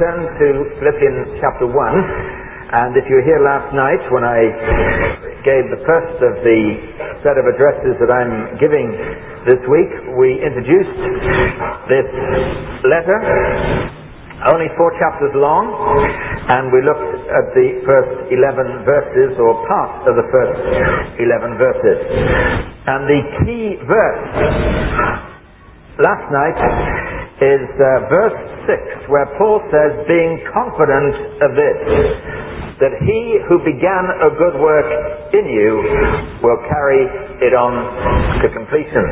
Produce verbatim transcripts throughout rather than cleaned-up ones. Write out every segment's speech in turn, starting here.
turn to Philippians chapter one, and if you were here last night when I gave the first of the set of addresses that I'm giving this week, we introduced this letter, only four chapters long, and we looked at the first eleven verses, or part of the first eleven verses. And the key verse last night is uh, verse six, where Paul says, being confident of this, that he who began a good work in you will carry it on to completion.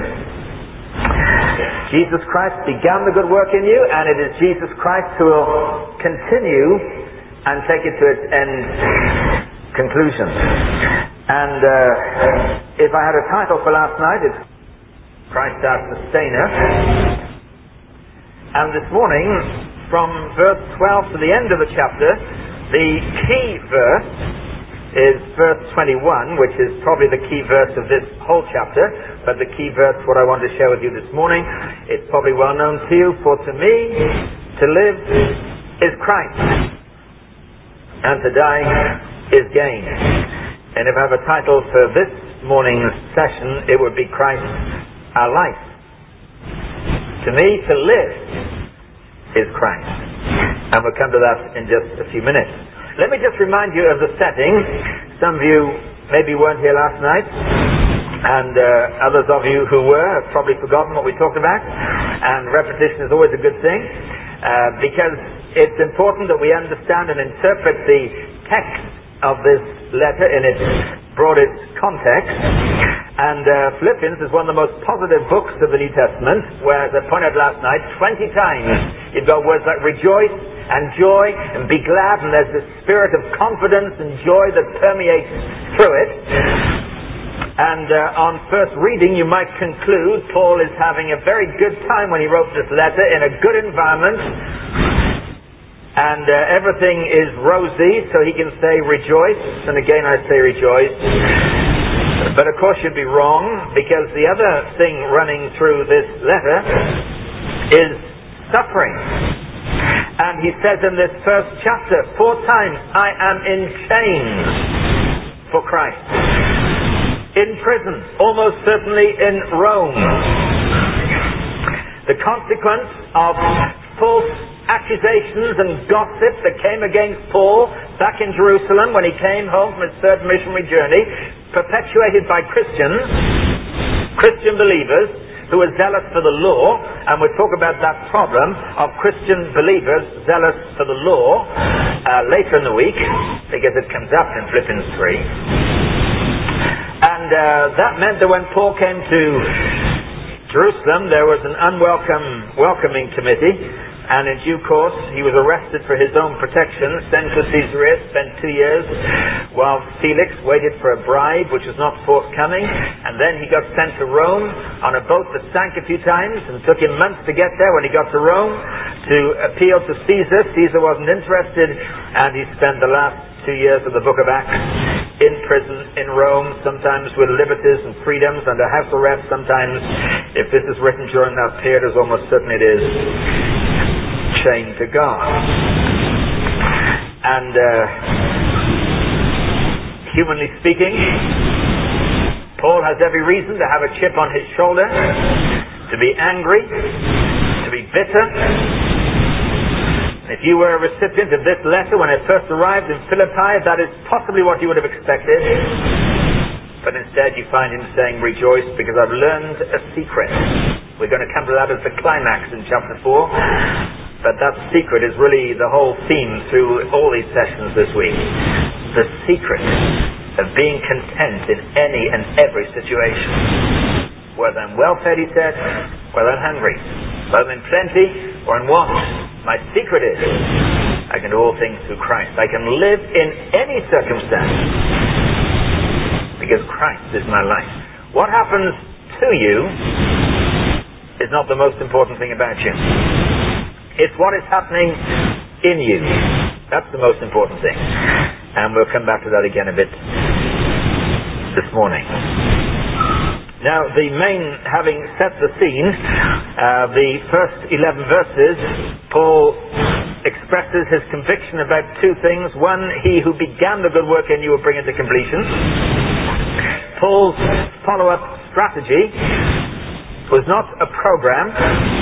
Jesus Christ began the good work in you, and it is Jesus Christ who will continue and take it to its end conclusion. And uh, if I had a title for last night, it's Christ our Sustainer. And this morning, from verse twelve to the end of the chapter, the key verse is verse twenty-one, which is probably the key verse of this whole chapter, but the key verse, what I want to share with you this morning, it's probably well known to you. For to me, to live is Christ, and to die is gain. And if I have a title for this morning's session, it would be Christ our life. To me, to live is Christ. And we'll come to that in just a few minutes. Let me just remind you of the setting. Some of you maybe weren't here last night, and uh, others of you who were have probably forgotten what we talked about. And repetition is always a good thing, uh, because it's important that we understand and interpret the text of this letter in its broadest context. And uh, Philippians is one of the most positive books of the New Testament, where, as I pointed out last night, twenty times you've got words like rejoice and joy and be glad, and there's this spirit of confidence and joy that permeates through it. And uh, on first reading, you might conclude Paul is having a very good time when he wrote this letter, in a good environment, and uh, everything is rosy, so he can say rejoice, and again I say rejoice. But of course you'd be wrong, because the other thing running through this letter is suffering. And he says in this first chapter, four times, I am in chains for Christ. In prison, almost certainly in Rome. The consequence of false accusations and gossip that came against Paul back in Jerusalem when he came home from his third missionary journey, perpetuated by Christians, Christian believers who were zealous for the law, and we'll talk about that problem of Christian believers zealous for the law uh, later in the week, because it comes up in Philippians three. And uh, that meant that when Paul came to Jerusalem, there was an unwelcome welcoming committee, and in due course he was arrested for his own protection, sent to Caesarea, spent two years while Felix waited for a bribe which was not forthcoming, and then he got sent to Rome on a boat that sank a few times and took him months to get there. When he got to Rome to appeal to Caesar, Caesar wasn't interested, and he spent the last two years of the book of Acts in prison in Rome, sometimes with liberties and freedoms under house arrest, sometimes, if this is written during that period, as almost certainly it is, chained to God. And uh, humanly speaking, Paul has every reason to have a chip on his shoulder, to be angry, to be bitter. If you were a recipient of this letter when it first arrived in Philippi, that is possibly what you would have expected. But instead you find him saying, rejoice, because I've learned a secret. We're going to come to that as the climax in chapter four. But that secret is really the whole theme through all these sessions this week. The secret of being content in any and every situation. Whether I'm well-fed, he said, whether I'm hungry, whether I'm in plenty or in want. My secret is, I can do all things through Christ. I can live in any circumstance because Christ is my life. What happens to you is not the most important thing about you. It's what is happening in you. That's the most important thing. And we'll come back to that again a bit this morning. Now, the main, having set the scene, uh, the first eleven verses, Paul expresses his conviction about two things. One, he who began the good work in you will bring it to completion. Paul's follow-up strategy was not a program,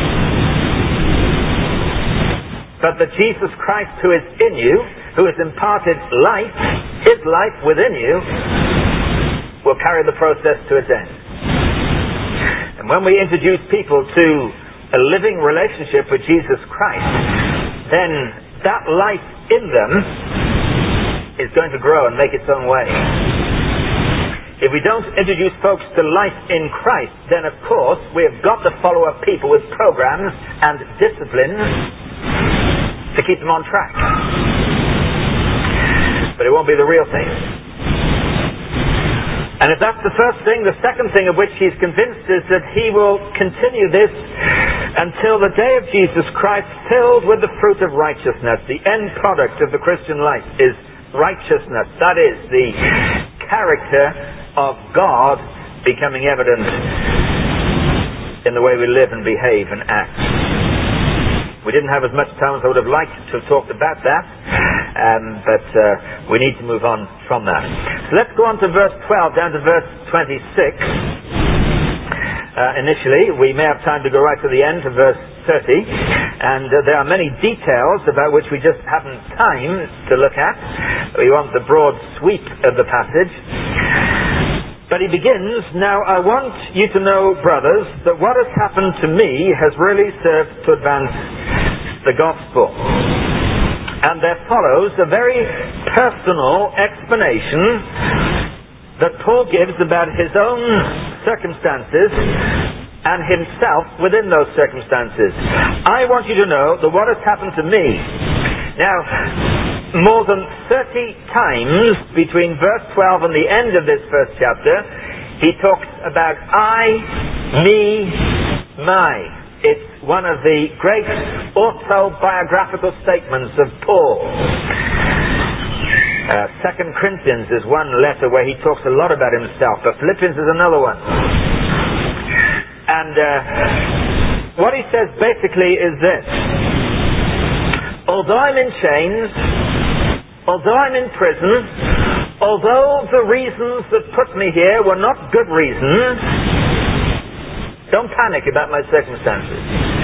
but that Jesus Christ, who is in you, who has imparted life, his life within you, will carry the process to its end. And when we introduce people to a living relationship with Jesus Christ, then that life in them is going to grow and make its own way. If we don't introduce folks to life in Christ, then of course we have got to follow up people with programs and disciplines to keep them on track. But it won't be the real thing. And if that's the first thing, the second thing of which he's convinced is that he will continue this until the day of Jesus Christ, filled with the fruit of righteousness. The end product of the Christian life is righteousness. That is, the character of God becoming evident in the way we live and behave and act. We didn't have as much time as I would have liked to have talked about that, um, but uh, we need to move on from that. So let's go on to verse twelve down to verse twenty-six. Uh, initially, we may have time to go right to the end, to verse thirty, and uh, there are many details about which we just haven't time to look at. We want the broad sweep of the passage. But he begins, "Now I want you to know, brothers, that what has happened to me has really served to advance the gospel." And there follows a very personal explanation that Paul gives about his own circumstances and himself within those circumstances. "I want you to know that what has happened to me." Now, more than thirty times between verse twelve and the end of this first chapter, he talks about I, me, my. It's one of the great autobiographical statements of Paul. Uh, Second Corinthians is one letter where he talks a lot about himself, but Philippians is another one. And uh, what he says basically is this: although I'm in chains, although I'm in prison, although the reasons that put me here were not good reasons, don't panic about my circumstances.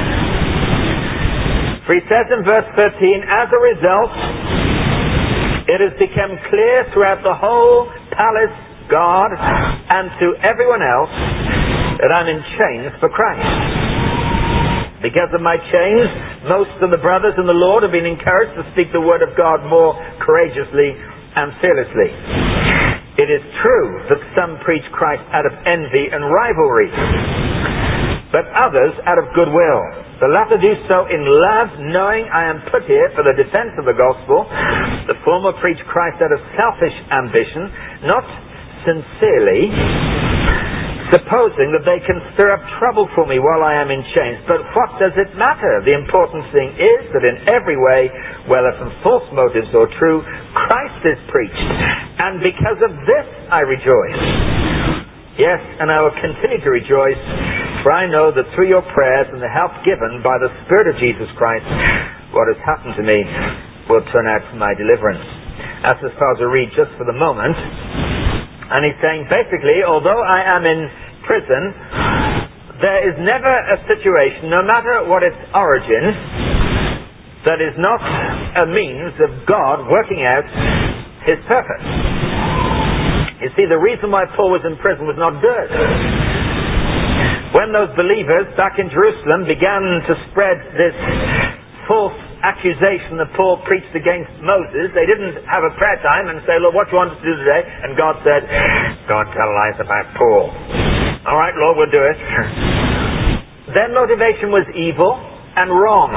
For he says in verse thirteen, "As a result, it has become clear throughout the whole palace guard and to everyone else that I'm in chains for Christ. Because of my chains, most of the brothers in the Lord have been encouraged to speak the word of God more courageously and fearlessly. It is true that some preach Christ out of envy and rivalry, but others out of goodwill. The latter do so in love, knowing I am put here for the defense of the gospel. The former preach Christ out of selfish ambition, not sincerely, supposing that they can stir up trouble for me while I am in chains. But what does it matter? The important thing is that in every way, whether from false motives or true, Christ is preached. And because of this I rejoice. Yes, and I will continue to rejoice, for I know that through your prayers and the help given by the Spirit of Jesus Christ, what has happened to me will turn out for my deliverance." That's as far as I read just for the moment. And he's saying basically, although I am in prison, there is never a situation, no matter what its origin, that is not a means of God working out his purpose. You see, the reason why Paul was in prison was not good. When those believers back in Jerusalem began to spread this false accusation that Paul preached against Moses, they didn't have a prayer time and say, "Lord, what do you want us to do today?" And God said, "Go and tell lies about Paul." "All right, Lord, we'll do it." Their motivation was evil and wrong.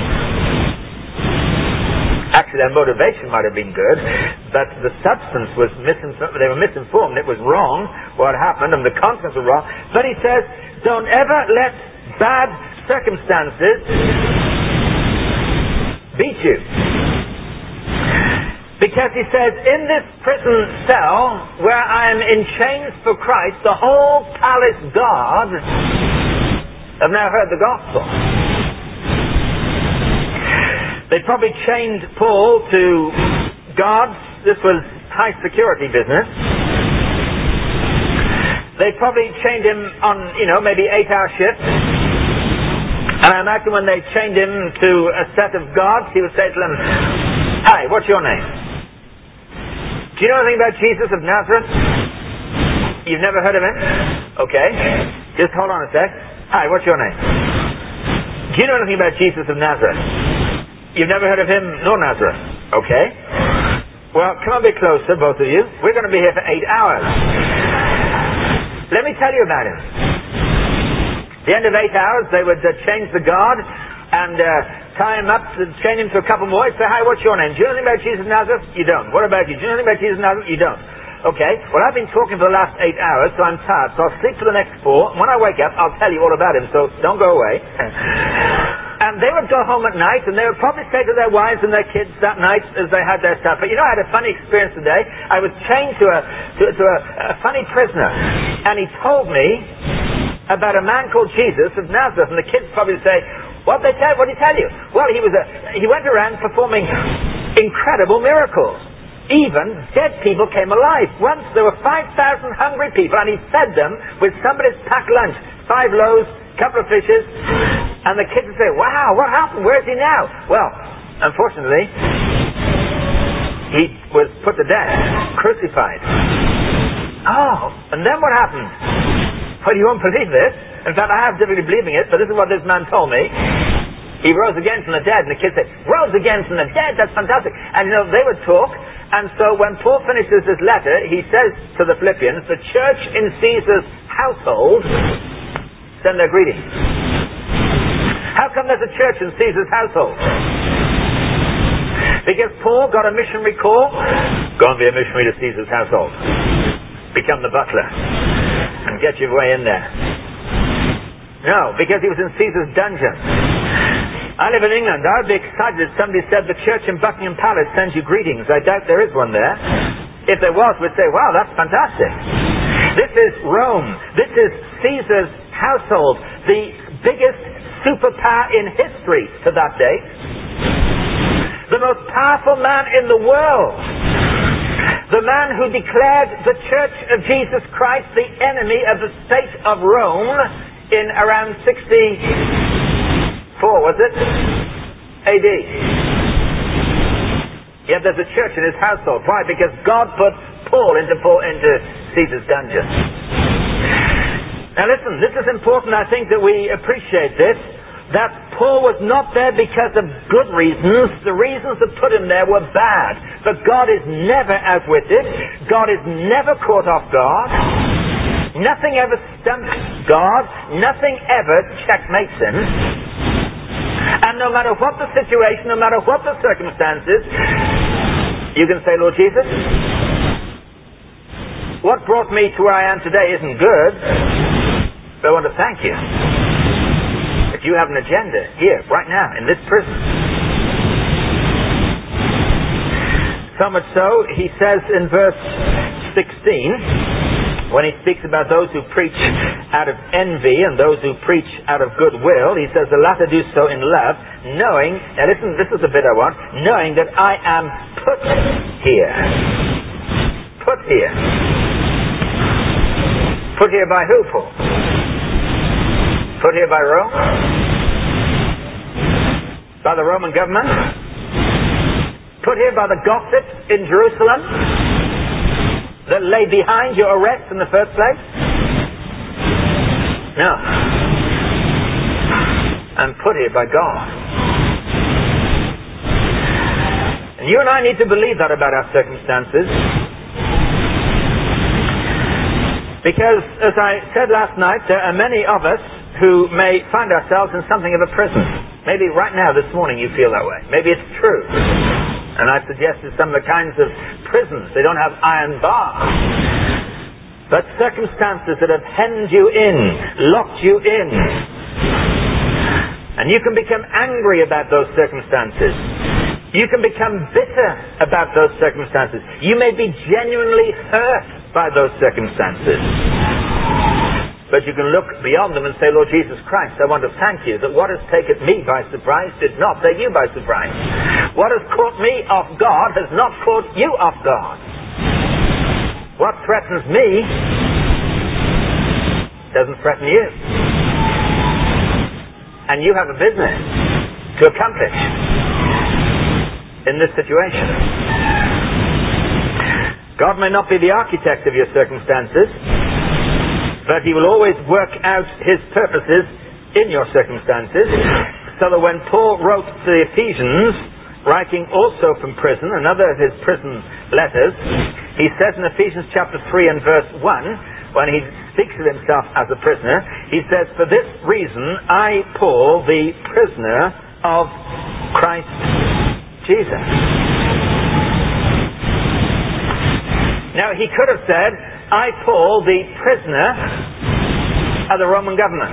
Actually, their motivation might have been good, but the substance was misinformed. They were misinformed. It was wrong what happened, and the contents were wrong. But he says, don't ever let bad circumstances beat you. Because he says, in this prison cell, where I am in chains for Christ, the whole palace guard have now heard the gospel. They've probably chained Paul to guards. This was high security business. They probably chained him on, you know, maybe eight hour shifts. And I imagine when they chained him to a set of guards, he would say to them, "Hi, what's your name? Do you know anything about Jesus of Nazareth? You've never heard of him? Okay. Just hold on a sec. Hi, what's your name? Do you know anything about Jesus of Nazareth? You've never heard of him nor Nazareth? Okay. Well, come a bit closer, both of you. We're going to be here for eight hours. Let me tell you about him." At the end of eight hours, they would uh, change the guard and uh, tie him up, and chain him to a couple more. He'd say, "Hi, what's your name? Do you know anything about Jesus of Nazareth? You don't. What about you? Do you know anything about Jesus of Nazareth? You don't. Okay, well, I've been talking for the last eight hours, so I'm tired, so I'll sleep for the next four. When I wake up, I'll tell you all about him, so don't go away." And they would go home at night, and they would probably say to their wives and their kids that night as they had their supper, "You know, I had a funny experience today. I was chained to a to, to a, a funny prisoner, and he told me about a man called Jesus of Nazareth." And the kids probably say, "What they tell? What did he tell you?" "Well, he was a he went around performing incredible miracles. Even dead people came alive. Once there were five thousand hungry people, and he fed them with somebody's packed lunch, five loaves, couple of fishes." And the kids would say, "Wow, what happened? Where is he now?" Well, unfortunately, he was put to death, crucified. Oh, and then what happened? Well, you won't believe this. In fact, I have difficulty believing it, but this is what this man told me. He rose again from the dead, and the kids said, "Rose again from the dead? That's fantastic." And you know, they would talk, and so when Paul finishes his letter, he says to the Philippians, "The church in Caesar's household send their greetings." How come there's a church in Caesar's household? Because Paul got a missionary call. Go and be a missionary to Caesar's household. Become the butler and get your way in there. No, because he was in Caesar's dungeon. I live in England. I would be excited if somebody said the church in Buckingham Palace sends you greetings. I doubt there is one there. If there was, we'd say, "Wow, that's fantastic." This is Rome. This is Caesar's household. The biggest superpower in history to that date. The most powerful man in the world. The man who declared the Church of Jesus Christ the enemy of the state of Rome in around sixty-four, was it? A D. Yet there's a church in his household. Why? Because God put Paul into, Paul into Caesar's dungeon. Now listen, this is important, I think, that we appreciate this, that Paul was not there because of good reasons. The reasons that put him there were bad. But God is never outwitted. God is never caught off guard. Nothing ever stumps God. Nothing ever checkmates him. And no matter what the situation, no matter what the circumstances, you can say, "Lord Jesus, what brought me to where I am today isn't good, but I want to thank you that you have an agenda here, right now, in this prison." So much so, he says in verse sixteen, when he speaks about those who preach out of envy and those who preach out of goodwill, he says, "The latter do so in love, knowing," now listen, this is the bit I want, "knowing that I am put here." Put here. Put here by who, Paul? Put here by Rome? By the Roman government? Put here by the gossips in Jerusalem that lay behind your arrest in the first place? No. I'm put here by God. And you and I need to believe that about our circumstances. Because, as I said last night, there are many of us who may find ourselves in something of a prison. Maybe right now, this morning, you feel that way. Maybe it's true. And I suggested some of the kinds of prisons. They don't have iron bars. But circumstances that have hemmed you in, locked you in. And you can become angry about those circumstances. You can become bitter about those circumstances. You may be genuinely hurt by those circumstances. But you can look beyond them and say, Lord Jesus Christ, I want to thank you that what has taken me by surprise did not take you by surprise. What has caught me off guard has not caught you off guard. What threatens me doesn't threaten you. And you have a business to accomplish in this situation. God may not be the architect of your circumstances, but he will always work out his purposes in your circumstances. So that when Paul wrote to the Ephesians, writing also from prison, another of his prison letters, he says in Ephesians chapter three and verse one, when he speaks of himself as a prisoner, he says, for this reason I, Paul, the prisoner of Christ Jesus. Now he could have said, I, Paul, the prisoner of the Roman government.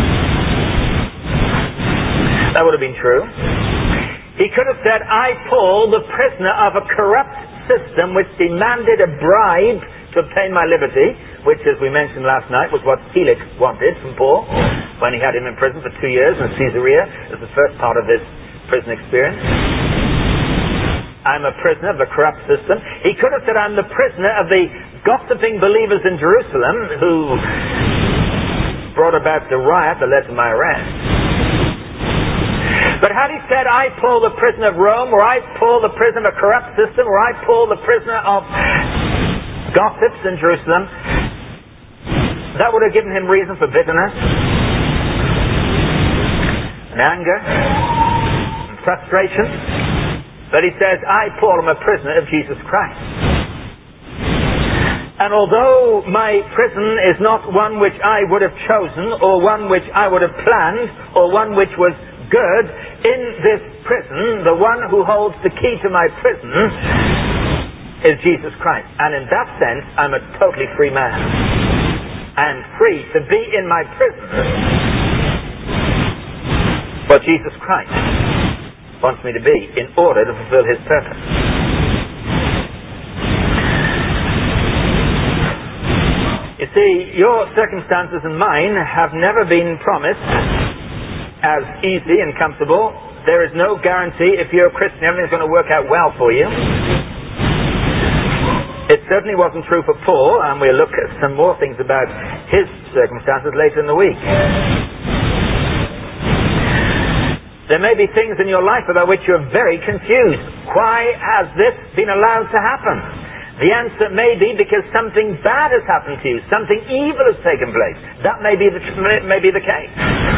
That would have been true. He could have said, I, Paul, the prisoner of a corrupt system which demanded a bribe to obtain my liberty, which, as we mentioned last night, was what Felix wanted from Paul when he had him in prison for two years in Caesarea. It was the first part of his prison experience. I'm a prisoner of a corrupt system. He could have said, I'm the prisoner of the gossiping believers in Jerusalem who brought about the riot that led to my arrest. But had he said, I, Paul, the prisoner of Rome, or I, Paul, the prisoner of a corrupt system, or I, Paul, the prisoner of gossips in Jerusalem, that would have given him reason for bitterness and anger and frustration. But he says, I, Paul, am a prisoner of Jesus Christ. And although my prison is not one which I would have chosen, or one which I would have planned, or one which was good, in this prison, the one who holds the key to my prison is Jesus Christ. And in that sense, I'm a totally free man. I'm free to be in my prison for Jesus Christ wants me to be in order to fulfill his purpose. You see, your circumstances and mine have never been promised as easy and comfortable. There is no guarantee if you're a Christian everything's going to work out well for you. It certainly wasn't true for Paul, and we'll look at some more things about his circumstances later in the week. There may be things in your life about which you're very confused. Why has this been allowed to happen? The answer may be because something bad has happened to you. Something evil has taken place. That may be the, may be the case.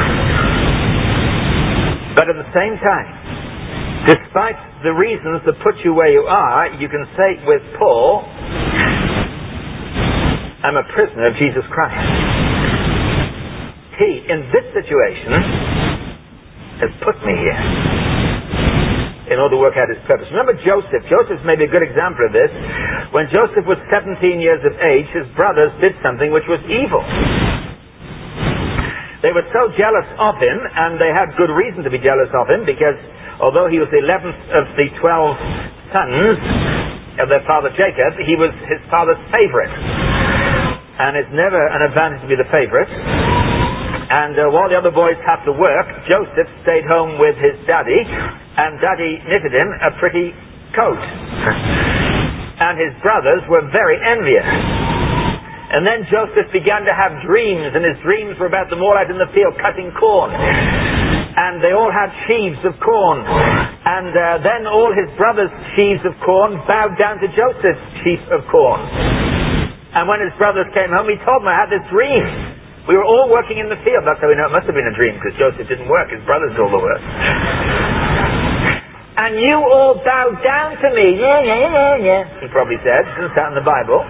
But at the same time, despite the reasons that put you where you are, you can say with Paul, I'm a prisoner of Jesus Christ. He, in this situation, has put me here in order to work out his purpose. Remember Joseph. Joseph may be a good example of this. When Joseph was seventeen years of age, his brothers did something which was evil. They were so jealous of him, and they had good reason to be jealous of him, because although he was the eleventh of the twelve sons of their father Jacob, he was his father's favorite. And it's never an advantage to be the favorite. And uh, while the other boys had to work, Joseph stayed home with his daddy, and daddy knitted him a pretty coat. And his brothers were very envious. And then Joseph began to have dreams, and his dreams were about them all out in the field cutting corn. And they all had sheaves of corn. And uh, then all his brothers' sheaves of corn bowed down to Joseph's sheaf of corn. And when his brothers came home, he told them, I had this dream. We were all working in the field. That's how we know it must have been a dream, because Joseph didn't work. His brothers did all the work. And you all bowed down to me. Yeah, yeah, yeah, yeah. He probably said. It doesn't sound in the Bible.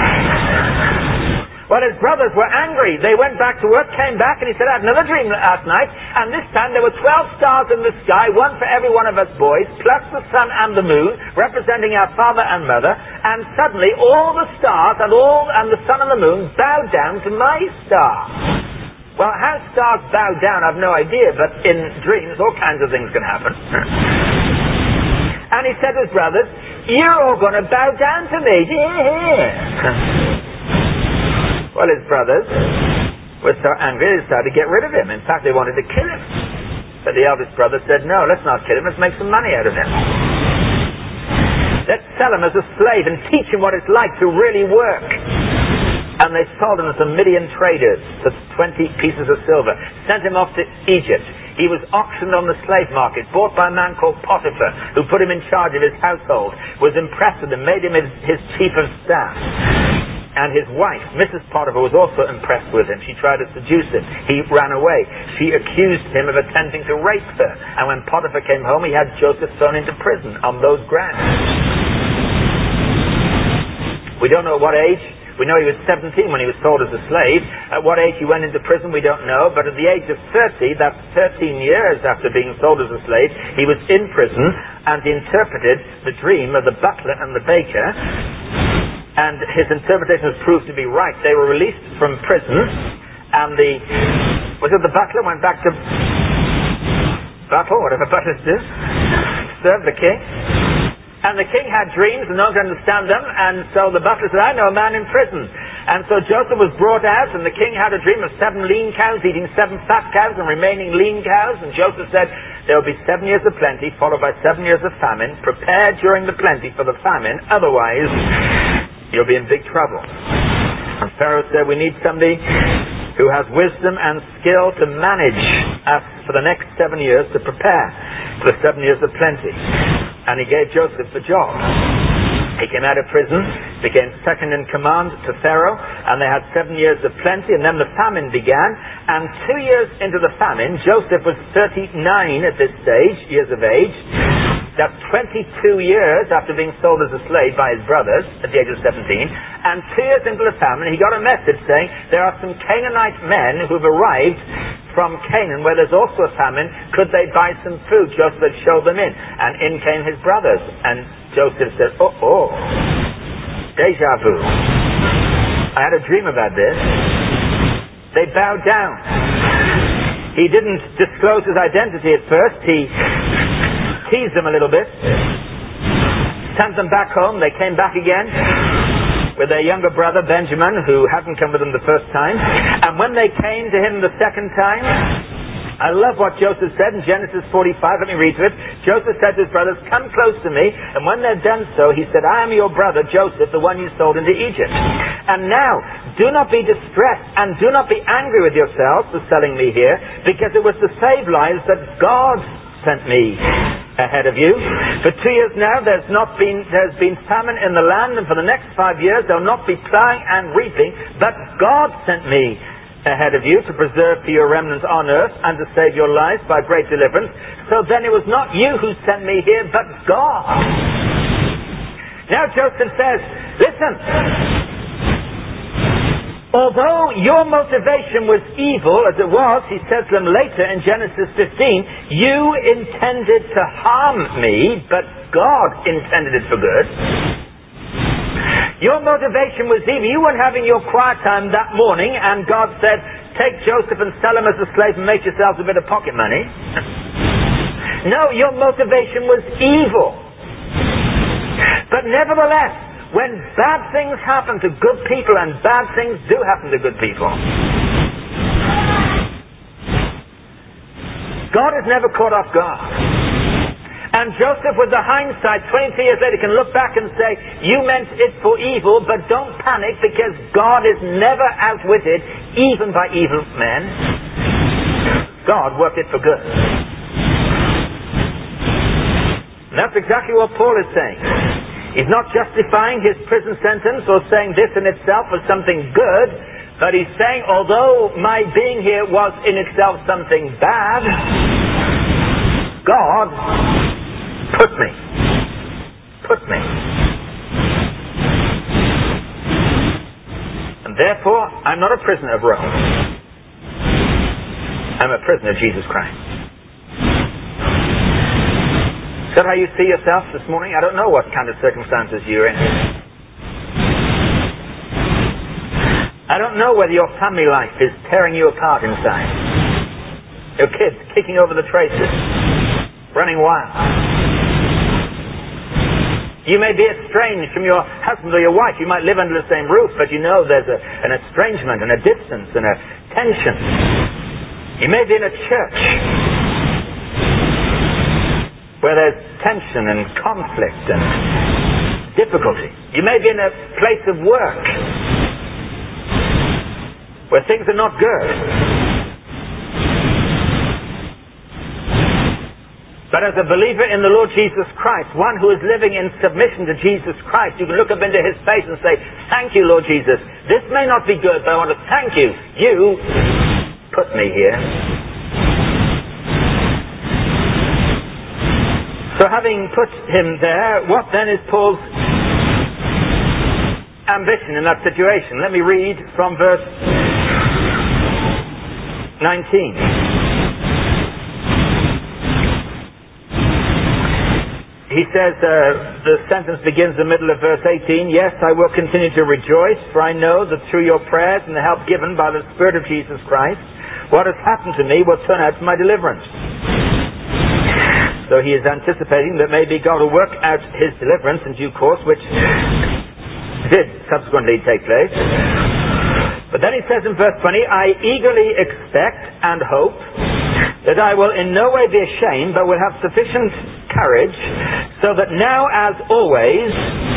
Well, his brothers were angry. They went back to work, came back, and he said, I had another dream last night, and this time there were twelve stars in the sky, one for every one of us boys, plus the sun and the moon, representing our father and mother, and suddenly all the stars and all and the sun and the moon bowed down to my star. Well, how stars bow down, I've no idea, but in dreams all kinds of things can happen. And he said to his brothers, you're all going to bow down to me. Yeah. Well, his brothers were so angry they decided to get rid of him. In fact, they wanted to kill him. But the eldest brother said, no, let's not kill him, let's make some money out of him. Let's sell him as a slave and teach him what it's like to really work. And they sold him to some Midian traders for twenty pieces of silver, sent him off to Egypt. He was auctioned on the slave market, bought by a man called Potiphar, who put him in charge of his household, was impressed with him, made him his, his chief of staff. And his wife, Missus Potiphar, was also impressed with him. She tried to seduce him. He ran away. She accused him of attempting to rape her. And when Potiphar came home, he had Joseph thrown into prison on those grounds. We don't know at what age. We know he was seventeen when he was sold as a slave. At what age he went into prison, we don't know. But at the age of thirty, that's thirteen years after being sold as a slave, he was in prison and interpreted the dream of the butler and the baker. And his interpretation was proved to be right. They were released from prison, and the, was it the butler, went back to battle, whatever butlers do, serve the king. And the king had dreams and no one could understand them, and so the butler said, I know a man in prison. And so Joseph was brought out, and the king had a dream of seven lean cows eating seven fat cows and remaining lean cows. And Joseph said, there will be seven years of plenty, followed by seven years of famine. Prepare during the plenty for the famine, otherwise you'll be in big trouble. And Pharaoh said, we need somebody who has wisdom and skill to manage us for the next seven years, to prepare for the seven years of plenty. And he gave Joseph the job. He came out of prison, became second in command to Pharaoh, and they had seven years of plenty, and then the famine began. And two years into the famine, Joseph was thirty-nine at this stage, years of age. That's twenty-two years after being sold as a slave by his brothers at the age of seventeen. And two years into the famine, he got a message saying, there are some Canaanite men who've arrived from Canaan, where there's also a famine. Could they buy some food? Joseph had showed them in. And in came his brothers. And Joseph said, oh, oh, deja vu. I had a dream about this. They bowed down. He didn't disclose his identity at first. He teased them a little bit. Sent them back home. They came back again with their younger brother Benjamin, who hadn't come with them the first time. And when they came to him the second time, I love what Joseph said in Genesis forty-five. Let me read to it. Joseph said to his brothers, come close to me. And when they'd done so, he said, I am your brother Joseph, the one you sold into Egypt. And now, do not be distressed and do not be angry with yourselves for selling me here, because it was to save lives that God sent me ahead of you. For two years now there's not been there's been famine in the land, and for the next five years there'll not be plowing and reaping, but God sent me ahead of you to preserve for your remnants on earth and to save your lives by great deliverance. So then it was not you who sent me here, but God. Now Joseph says, listen, although your motivation was evil, as it was, he says to them later in Genesis fifteen, you intended to harm me, but God intended it for good. Your motivation was evil. You weren't having your quiet time that morning, and God said, take Joseph and sell him as a slave and make yourselves a bit of pocket money. No, your motivation was evil. But nevertheless, when bad things happen to good people, and bad things do happen to good people, God is never caught off guard. And Joseph, with the hindsight, twenty-two years later, can look back and say, you meant it for evil, but don't panic, because God is never outwitted, even by evil men. God worked it for good. And that's exactly what Paul is saying. He's not justifying his prison sentence or saying this in itself was something good, but he's saying, although my being here was in itself something bad, God put me. Put me. And therefore, I'm not a prisoner of Rome. I'm a prisoner of Jesus Christ. Is that how you see yourself this morning? I don't know what kind of circumstances you're in. I don't know whether your family life is tearing you apart inside. Your kids kicking over the traces, running wild. You may be estranged from your husband or your wife. You might live under the same roof, but you know there's a, an estrangement and a distance and a tension. You may be in a church where there's tension and conflict and difficulty. You may be in a place of work where things are not good. But as a believer in the Lord Jesus Christ, one who is living in submission to Jesus Christ, you can look up into his face and say, thank you, Lord Jesus. This may not be good, but I want to thank you. You put me here. So having put him there, what then is Paul's ambition in that situation? Let me read from verse nineteen. He says, uh, the sentence begins in the middle of verse eighteen, yes, I will continue to rejoice, for I know that through your prayers and the help given by the Spirit of Jesus Christ, what has happened to me will turn out to my deliverance. So he is anticipating that maybe God will work out his deliverance in due course, which did subsequently take place. But then he says in verse twenty, I eagerly expect and hope that I will in no way be ashamed, but will have sufficient courage, so that now as always,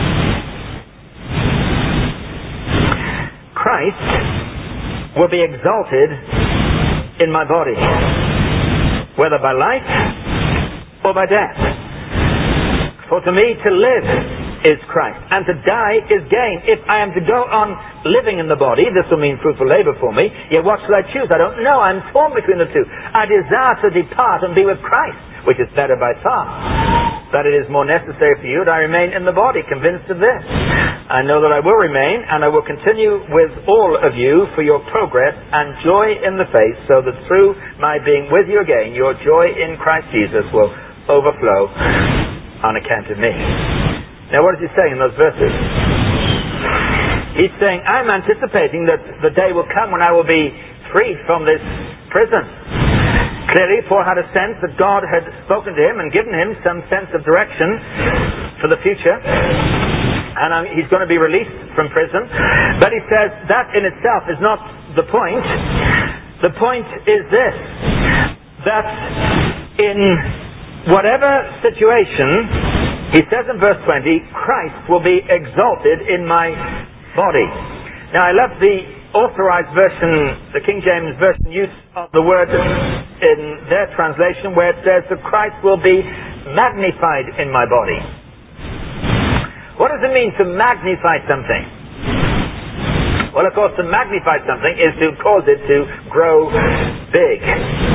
Christ will be exalted in my body, whether by life or by death. For to me to live is Christ, and to die is gain. If I am to go on living in the body, this will mean fruitful labor for me. Yet what shall I choose? I don't know. I'm torn between the two. I desire to depart and be with Christ, which is better by far. But it is more necessary for you that I remain in the body, convinced of this. I know that I will remain, and I will continue with all of you for your progress and joy in the faith, so that through my being with you again, your joy in Christ Jesus will overflow on account of me. Now what is he saying in those verses? He's saying, I'm anticipating that the day will come when I will be freed from this prison. Clearly, Paul had a sense that God had spoken to him and given him some sense of direction for the future. And um, he's going to be released from prison. But he says that in itself is not the point. The point is this, that in whatever situation, he says in verse twenty, Christ will be exalted in my body. Now I love the authorized version, the King James Version use of the word in their translation where it says that Christ will be magnified in my body. What does it mean to magnify something? Well, of course, to magnify something is to cause it to grow big.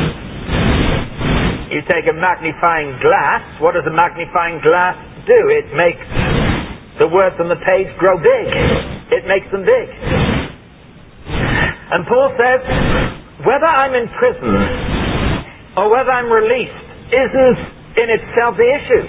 You take a magnifying glass, what does a magnifying glass do? It makes the words on the page grow big. It makes them big. And Paul says, whether I'm in prison or whether I'm released isn't in itself the issue.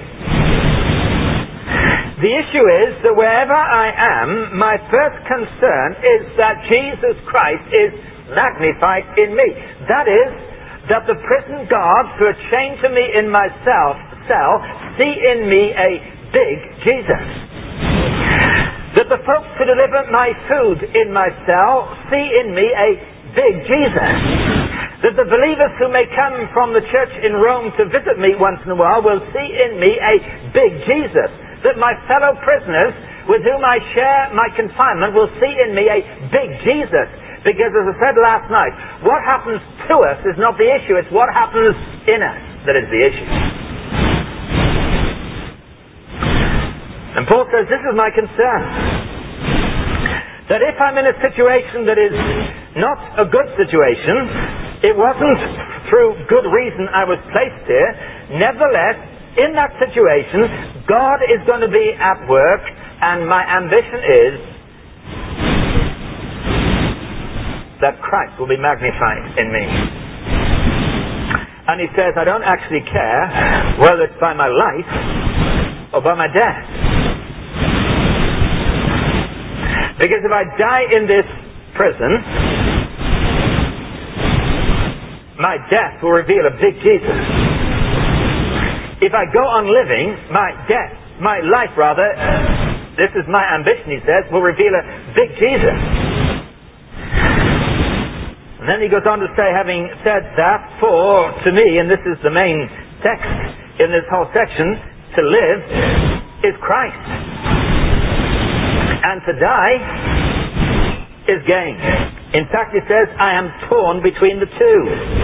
The issue is that wherever I am, my first concern is that Jesus Christ is magnified in me. That is, that the prison guards who are chained to me in my cell, cell see in me a big Jesus. That the folks who deliver my food in my cell see in me a big Jesus. That the believers who may come from the church in Rome to visit me once in a while will see in me a big Jesus. That my fellow prisoners with whom I share my confinement will see in me a big Jesus. Because as I said last night, what happens to us is not the issue, it's what happens in us that is the issue. And Paul says, this is my concern. That if I'm in a situation that is not a good situation, it wasn't through good reason I was placed here, nevertheless, in that situation, God is going to be at work, and my ambition is that Christ will be magnified in me. And he says, I don't actually care whether it's by my life or by my death. Because if I die in this prison, my death will reveal a big Jesus. If I go on living, my death my life rather, this is my ambition, he says, will reveal a big Jesus. And then he goes on to say, having said that, for to me, and this is the main text in this whole section, to live is Christ. And to die is gain. In fact, he says, I am torn between the two.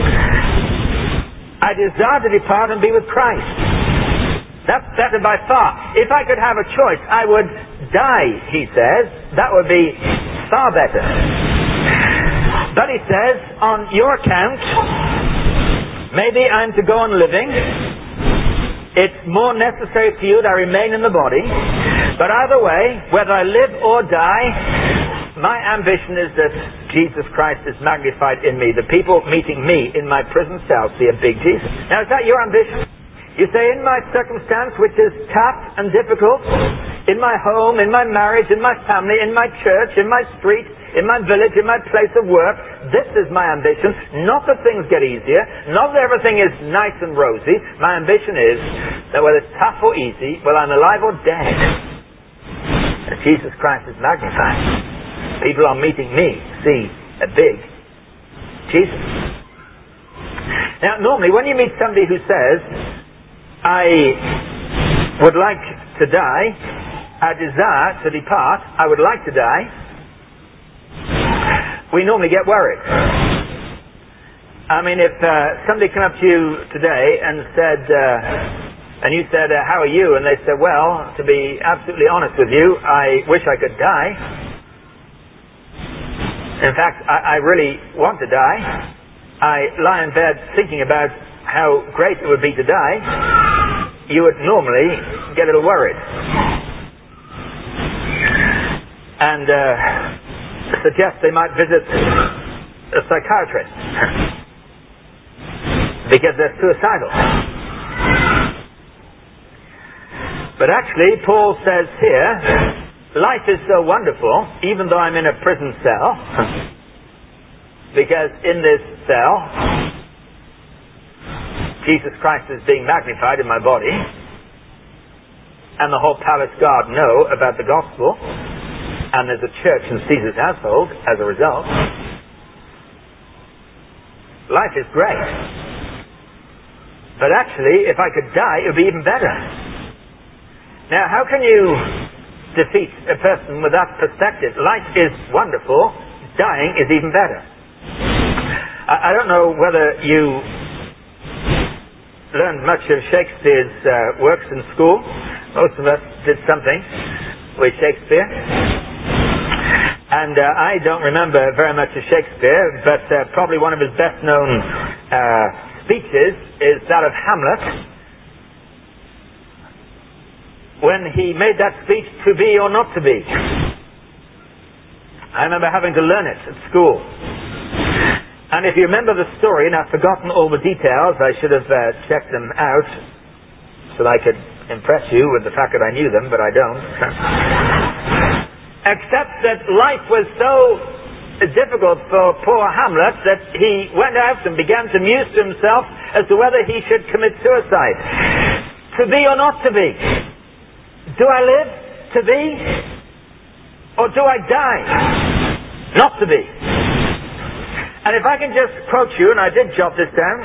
I desire to depart and be with Christ. That's better by far. If I could have a choice, I would die, he says. That would be far better. But he says, on your account, maybe I'm to go on living. It's more necessary to you that I remain in the body. But either way, whether I live or die, my ambition is that Jesus Christ is magnified in me. The people meeting me in my prison cell see a big Jesus. Now, is that your ambition? You say, in my circumstance, which is tough and difficult, in my home, in my marriage, in my family, in my church, in my street, in my village, in my place of work, this is my ambition. Not that things get easier, not that everything is nice and rosy. My ambition is that whether it's tough or easy, whether I'm alive or dead, that Jesus Christ is magnified. People are meeting me see a big Jesus. Now, normally, when you meet somebody who says, I would like to die, I desire to depart, I would like to die, we normally get worried. I mean, if uh, somebody came up to you today and said, uh, and you said, uh, how are you? And they said, well, to be absolutely honest with you, I wish I could die. In fact, I, I really want to die. I lie in bed thinking about how great it would be to die. You would normally get a little worried. And uh, suggest they might visit a psychiatrist because they're suicidal. But actually, Paul says here, life is so wonderful, even though I'm in a prison cell, because in this cell, Jesus Christ is being magnified in my body, and the whole palace guard know about the gospel, and there's a church in Caesar's household as a result. Life is great. But actually, if I could die, it would be even better. Now, how can you defeat a person with that perspective? Life is wonderful, dying is even better. I, I don't know whether you learned much of Shakespeare's uh, works in school. Most of us did something with Shakespeare. And uh, I don't remember very much of Shakespeare, but uh, probably one of his best known uh, speeches is that of Hamlet, when he made that speech, to be or not to be. I remember having to learn it at school. And if you remember the story, and I've forgotten all the details, I should have uh, checked them out so that I could impress you with the fact that I knew them, but I don't. Except that life was so difficult for poor Hamlet that he went out and began to muse to himself as to whether he should commit suicide. To be or not to be? Do I live to be? Or do I die not to be? And if I can just quote you, and I did jot this down,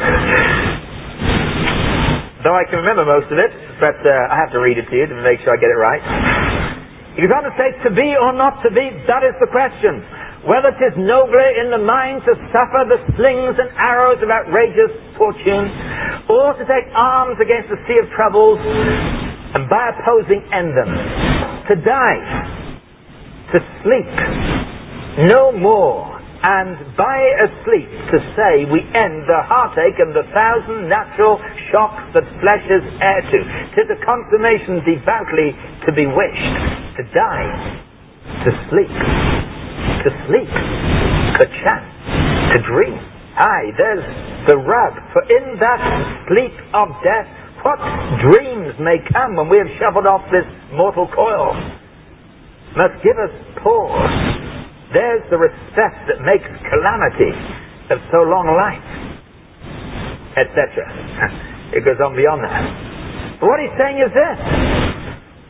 though I can remember most of it, but uh, I have to read it to you to make sure I get it right. He goes on to say, to be or not to be, that is the question. Whether 'tis nobler in the mind to suffer the slings and arrows of outrageous fortune, or to take arms against the sea of troubles, and by opposing end them. To die, to sleep, no more, and by asleep to say we end the heartache and the thousand natural shocks that flesh is heir to. 'Tis a consummation devoutly to be wished. To die, to sleep, to sleep, perchance, to dream. Aye, there's the rub, for in that sleep of death, what dreams may come when we have shuffled off this mortal coil, must give us pause. There's the respect that makes calamity of so long a life, et cetera. It goes on beyond that. But what he's saying is this.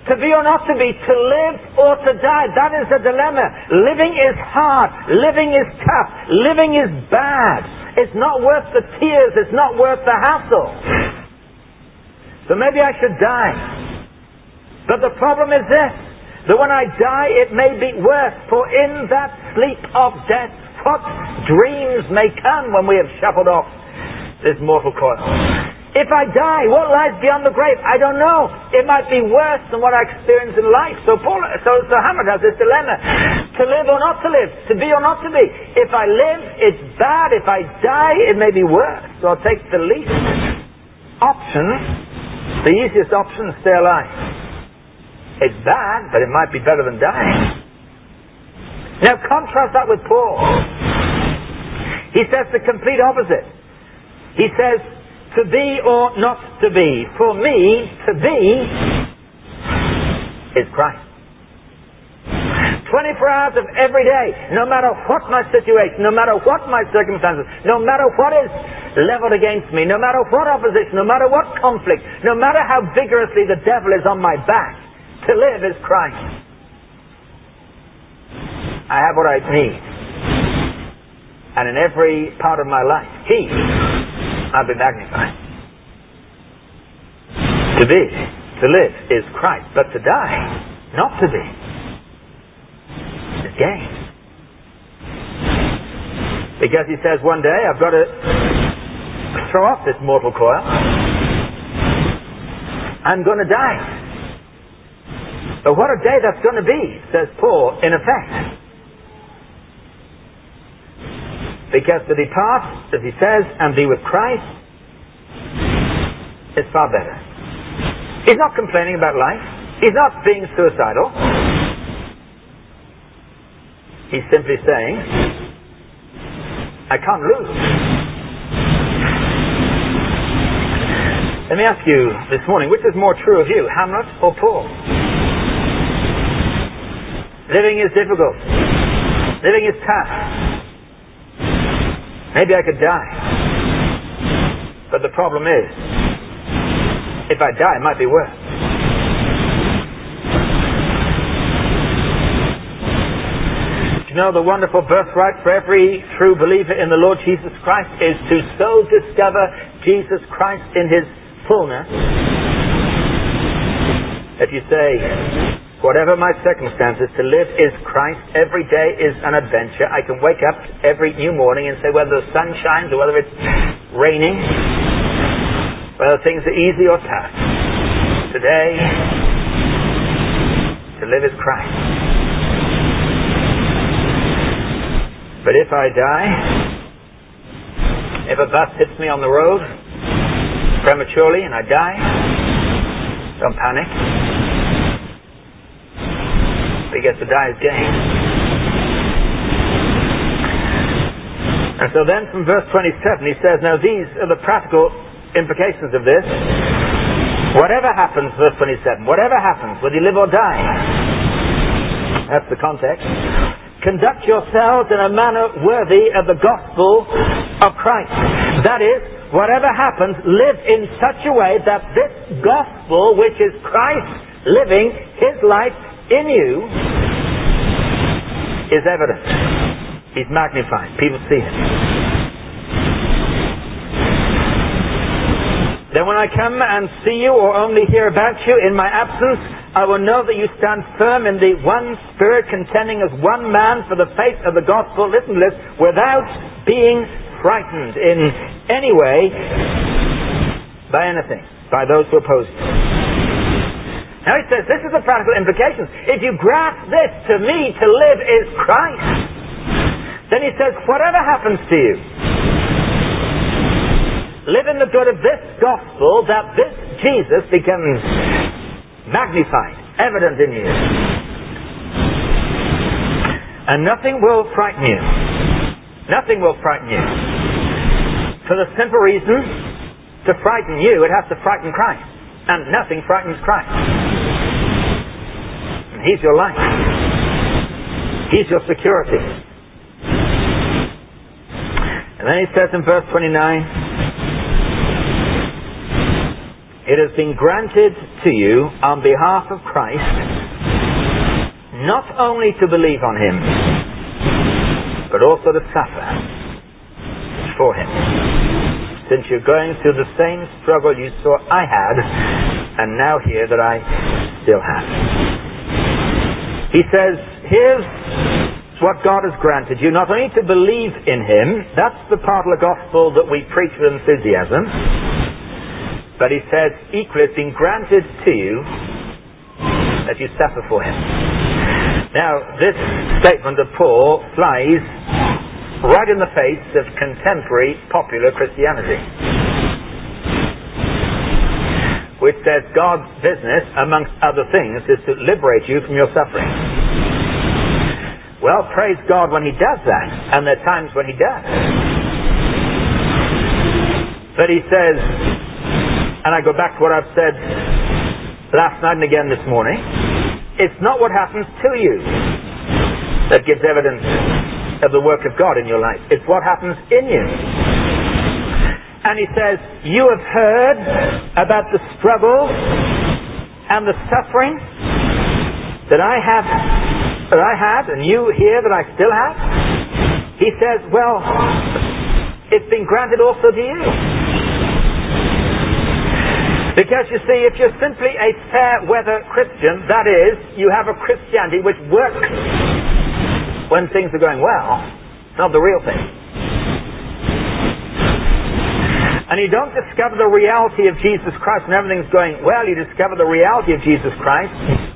To be or not to be, to live or to die. That is the dilemma. Living is hard. Living is tough. Living is bad. It's not worth the tears. It's not worth the hassle. So maybe I should die. But the problem is this, that when I die it may be worse, for in that sleep of death what dreams may come when we have shuffled off this mortal coil. If I die, what lies beyond the grave? I don't know. It might be worse than what I experienced in life. So Paul, so, so Hammond has this dilemma. To live or not to live. To be or not to be. If I live, it's bad. If I die, it may be worse. So I'll take the least option. The easiest option, stay alive. It's bad, but it might be better than dying. Now contrast that with Paul. He says the complete opposite. He says, to be or not to be. For me, to be is Christ. twenty-four hours of every day, no matter what my situation, no matter what my circumstances, no matter what is leveled against me, no matter what opposition, no matter what conflict, no matter how vigorously the devil is on my back, to live is Christ. I have what I need. And in every part of my life, He I'll be magnified. To be, to live is Christ, but to die, not to be, is gain. Because He says one day I've got to throw off this mortal coil. I'm going to die. But what a day that's going to be, says Paul, in effect. Because to depart, as he says, and be with Christ is far better. He's not complaining about life. He's not being suicidal. He's simply saying, I can't lose. Let me ask you this morning, which is more true of you, Hamlet or Paul? Living is difficult. Living is tough. Maybe I could die. But the problem is, if I die, it might be worse. Do you know the wonderful birthright for every true believer in the Lord Jesus Christ is to so discover Jesus Christ in His fullness that you say, whatever my circumstances, to live is Christ. Every day is an adventure. I can wake up every new morning and say whether the sun shines or whether it's raining, whether things are easy or tough. Today, to live is Christ. But if I die, if a bus hits me on the road prematurely and I die, don't panic. Because to die is gain. And so then from verse twenty-seven he says, now these are the practical implications of this. Whatever happens, verse twenty-seven, whatever happens, whether you live or die, that's the context, conduct yourselves in a manner worthy of the gospel of Christ. That is, whatever happens, live in such a way that this gospel, which is Christ living His life in you, is evident. He's magnified. People see it. Then when I come and see you or only hear about you in my absence, I will know that you stand firm in the one Spirit, contending as one man for the faith of the gospel, listen to this, without being frightened in any way by anything, by those who oppose you. Now he says, this is the practical implications. If you grasp this, to me, to live is Christ. Then he says, whatever happens to you, live in the good of this gospel, that this Jesus becomes magnified, evident in you. And nothing will frighten you. Nothing will frighten you. For the simple reason, to frighten you, it has to frighten Christ. And nothing frightens Christ. And He's your life. He's your security. And then he says in verse twenty-nine, It has been granted to you on behalf of Christ not only to believe on him, but also to suffer for him. Since you're going through the same struggle you saw I had, and now hear that I still have. He says, here's what God has granted you, not only to believe in him, that's the part of the gospel that we preach with enthusiasm, but he says, equally, it's been granted to you that you suffer for him. Now, this statement of Paul flies right in the face of contemporary popular Christianity, which says God's business, amongst other things, is to liberate you from your suffering. Well, praise God when he does that, and there are times when he does. But he says, and I go back to what I've said last night and again this morning, it's not what happens to you that gives evidence of the work of God in your life. It's what happens in you. And he says, you have heard about the struggle and the suffering that I have, that I had, and you hear that I still have. He says, well, it's been granted also to you. Because you see, if you're simply a fair weather Christian, that is, you have a Christianity which works when things are going well, it's not the real thing. And you don't discover the reality of Jesus Christ when everything's going well, you discover the reality of Jesus Christ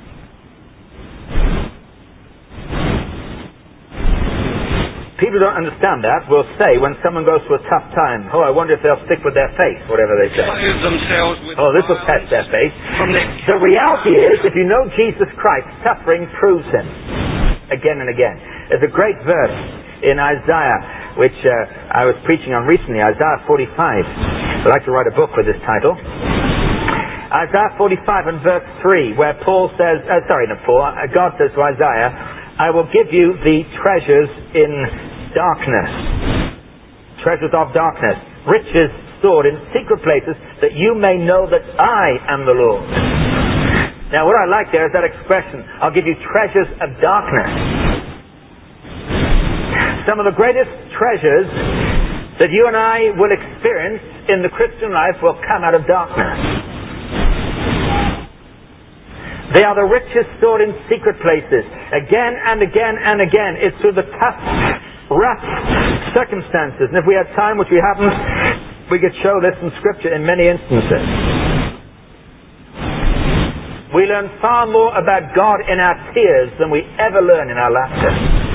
people who don't understand that will say when someone goes through a tough time, oh, I wonder if they'll stick with their faith, whatever they say. Oh, this will test their faith. The reality is, if you know Jesus Christ, suffering proves him again and again. There's a great verse in Isaiah, which uh, I was preaching on recently, Isaiah forty-five. I'd like to write a book with this title. Isaiah forty-five and verse three, where Paul says, uh, sorry, not Paul, uh, God says to Isaiah, I will give you the treasures in darkness, treasures of darkness, riches stored in secret places, that you may know that I am the Lord. Now what I like there is that expression, I'll give you treasures of darkness. Some of the greatest treasures that you and I will experience in the Christian life will come out of darkness. They are the riches stored in secret places. Again and again and again. It's through the tough, rough circumstances. And if we had time, which we haven't, we could show this in Scripture in many instances. We learn far more about God in our tears than we ever learn in our laughter.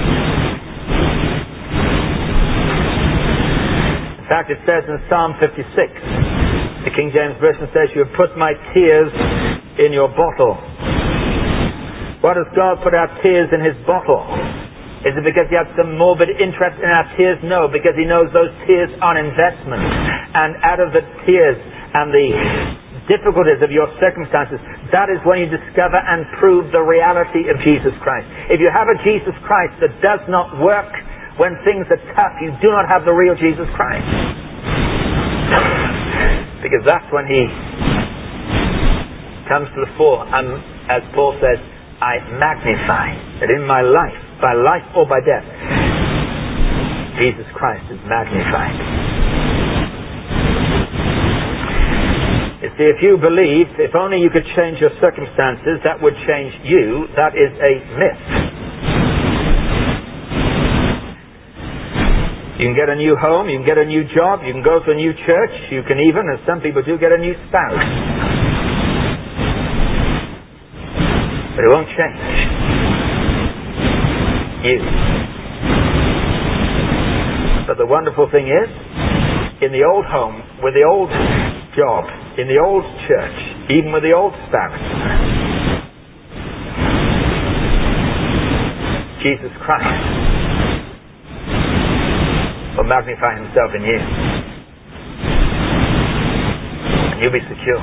In fact, it says in Psalm fifty-six, the King James Version says, you have put my tears in your bottle. Why does God put our tears in his bottle? Is it because he has some morbid interest in our tears? No, because he knows those tears are an investment. And out of the tears and the difficulties of your circumstances, that is when you discover and prove the reality of Jesus Christ. If you have a Jesus Christ that does not work when things are tough, you do not have the real Jesus Christ. Because that's when he comes to the fore. And as Paul says, I magnify that in my life, by life or by death, Jesus Christ is magnified. You see, if you believe, if only you could change your circumstances, that would change you, that is a myth. You can get a new home, you can get a new job, you can go to a new church, you can even, as some people do, get a new spouse. But it won't change you. But the wonderful thing is, in the old home, with the old job, in the old church, even with the old spouse, Jesus Christ will magnify himself in you. And you'll be secure.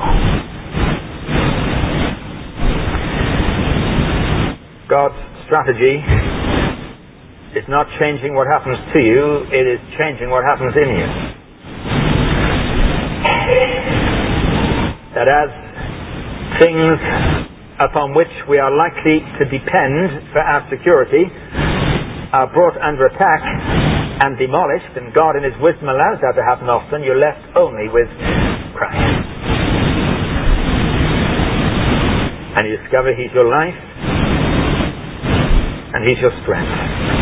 God's strategy is not changing what happens to you, it is changing what happens in you. that as things upon which we are likely to depend for our security are brought under attack and demolished, and God in His wisdom allows that to happen often, you're left only with Christ. And you discover He's your life and He's your strength.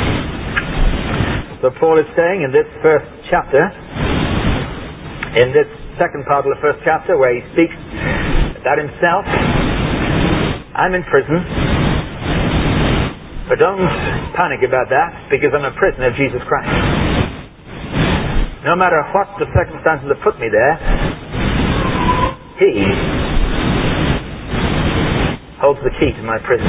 So Paul is saying in this first chapter, in this second part of the first chapter, where he speaks about himself, I'm in prison, but don't panic about that, because I'm a prisoner of Jesus Christ. No matter what the circumstances that put me there, He holds the key to my prison.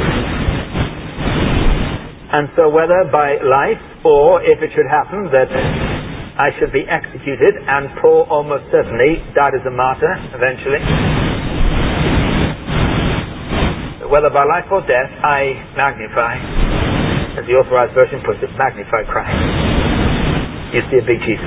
And so whether by life, or if it should happen that I should be executed, and Paul almost certainly died as a martyr eventually, whether by life or death, I magnify, as the Authorized Version puts it, magnify Christ. You see a big Jesus.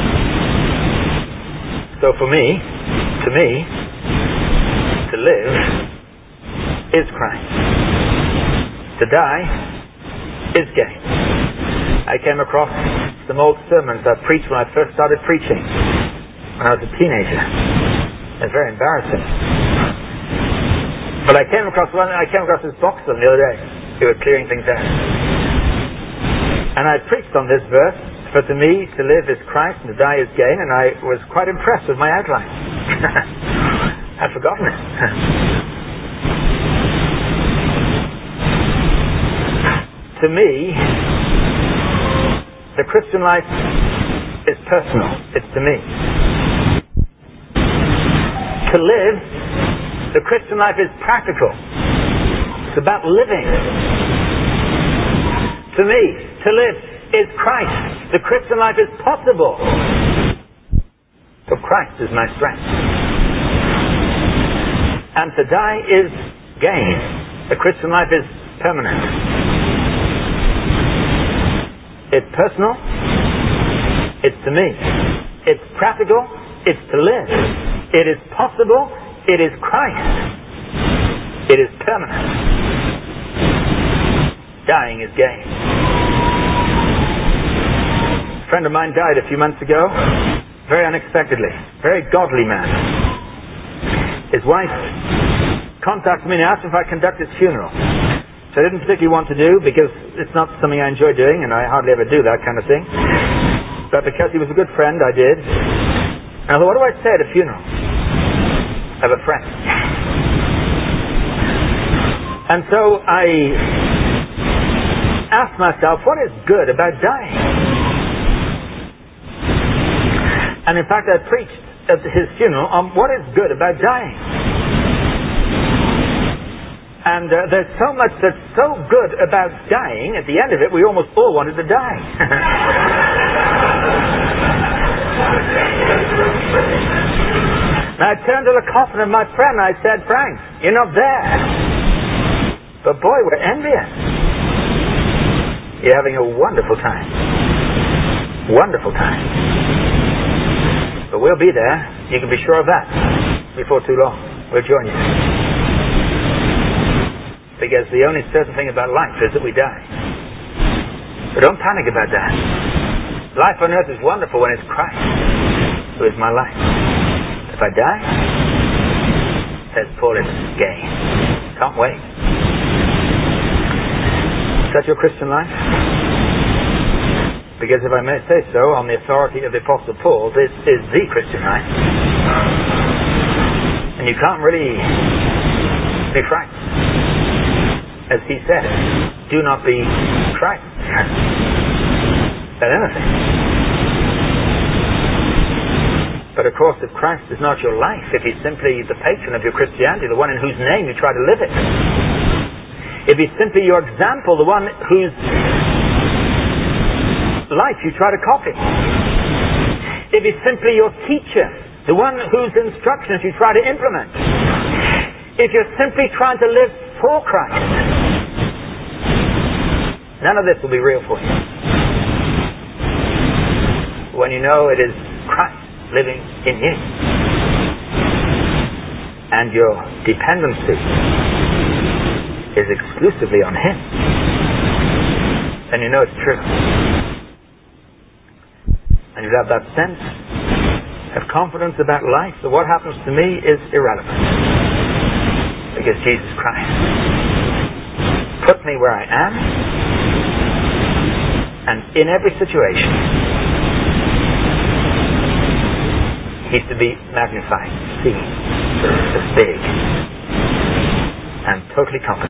So for me, to me, to live is Christ. To die is gain. I came across some old sermons I preached when I first started preaching, when I was a teenager. They're very embarrassing. But I came across one, I came across this box the other day. They were clearing things out. And I preached on this verse, for to me to live is Christ and to die is gain, and I was quite impressed with my outline. I'd forgotten it. To me, the Christian life is personal. It's to me. To live, the Christian life is practical. It's about living. To me, to live is Christ. The Christian life is possible. So Christ is my strength. And to die is gain. The Christian life is permanent. It's personal. It's to me. It's practical. It's to live. It is possible. It is Christ. It is permanent. Dying is gain. A friend of mine died a few months ago, very unexpectedly. Very godly man. His wife contacted me and asked if I conduct his funeral. Which I didn't particularly want to do, because it's not something I enjoy doing, and I hardly ever do that kind of thing. But because he was a good friend, I did. And I thought, what do I say at a funeral of a friend? And so I asked myself, what is good about dying? And in fact, I preached at his funeral on what is good about dying. And uh, there's so much that's so good about dying, at the end of it, we almost all wanted to die. And I turned to the coffin of my friend and I said, Frank, you're not there. But boy, we're envious. You're having a wonderful time. Wonderful time. But we'll be there. You can be sure of that. Before too long. We'll join you. Because the only certain thing about life is that we die. So don't panic about that. Life on earth is wonderful when it's Christ who is my life. If I die, says Paul, it's gain. Can't wait. Is that your Christian life? Because if I may say so, on the authority of the Apostle Paul, this is the Christian life. And you can't really be frightened. As he said, do not be frightened at anything. But of course, if Christ is not your life, if he's simply the patron of your Christianity, the one in whose name you try to live it, if he's simply your example, the one whose life you try to copy, if he's simply your teacher, the one whose instructions you try to implement, if you're simply trying to live for Christ, none of this will be real for you. When you know it is Christ living in you. and your dependency is exclusively on Him, then you know it's true. And you have that sense of confidence about life that what happens to me is irrelevant, because Jesus Christ put me where I am, and in every situation He's to be magnified, seen as big, and totally competent.